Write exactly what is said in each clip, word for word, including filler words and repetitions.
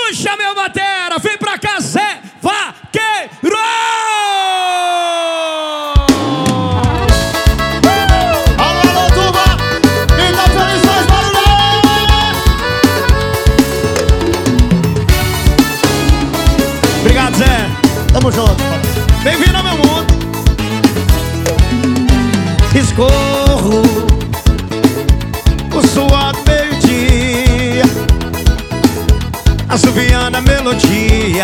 Puxa, meu batera, vem pra cá, Zé Vaqueiro! Alô, alô, turma! Quem tá feliz faz barulho! Obrigado, Zé. Tamo junto. Bem-vindo ao meu mundo. Escorro o suor do meio-dia, assoviando a melodia.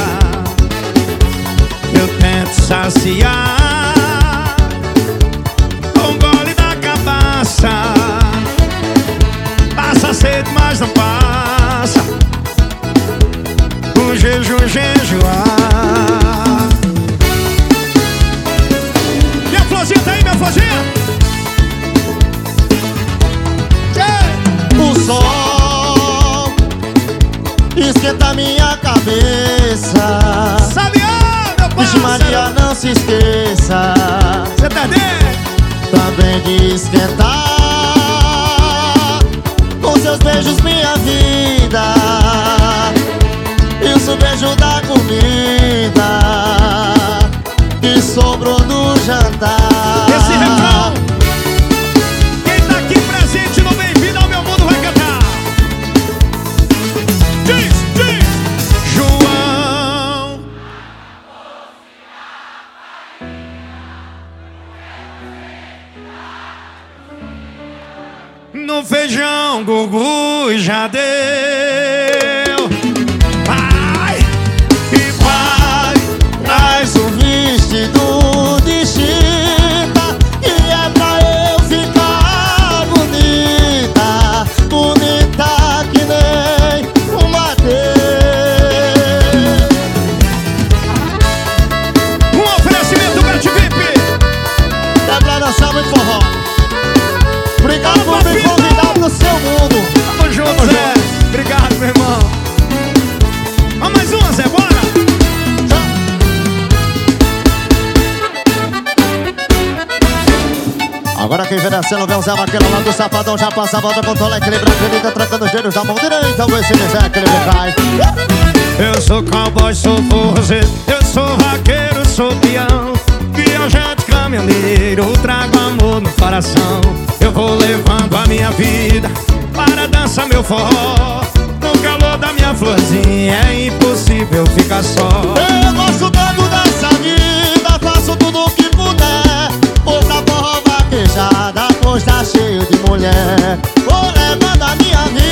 Eu tento saciar com um gole da cabaça. Passa cedo, mas não passa. Um jejum, jejuar. Minha florzinha tá aí, minha florzinha? O sol esquenta minha cabeça. Sabiá, meu Vixe parceiro! Maria, não se esqueça Você tá dentro? também de esquentar com seus beijos minha vida. Isso, beijo da comida que sobrou do jantar. Esse refrão, quem tá aqui presente no Bem-vindo ao Meu Mundo vai cantar. Diz, diz, João. No feijão, Gugu já deu. Vai e vai, Traz o vestido de chita que é pra eu ficar bonita, bonita que nem uma vez. um oferecimento Bet V I P. É pra dançar muito forró. Obrigado por me convidar pro seu mundo. Tamo junto, Zé. Obrigado, meu irmão. Vamos mais uma, Zé, bora. Agora quem vem descendo vem o Zé Vaqueiro lá do Safadão. Já passa a volta com tola, equilibra, acredita, trocando os dedos da mão direita. Vê se Zé equilibra cai. Eu sou cowboy, sou forrozeiro. Eu sou vaqueiro, sou peão. Viajante, caminhoneiro, trago amor no coração. Eu vou levando a minha vida para dançar meu forró. No calor da minha florzinha é impossível ficar só. Eu gosto tanto dessa vida, faço tudo o que puder. Vou pra forró vaquejada, pois tá cheio de mulher. Vou levando a minha vida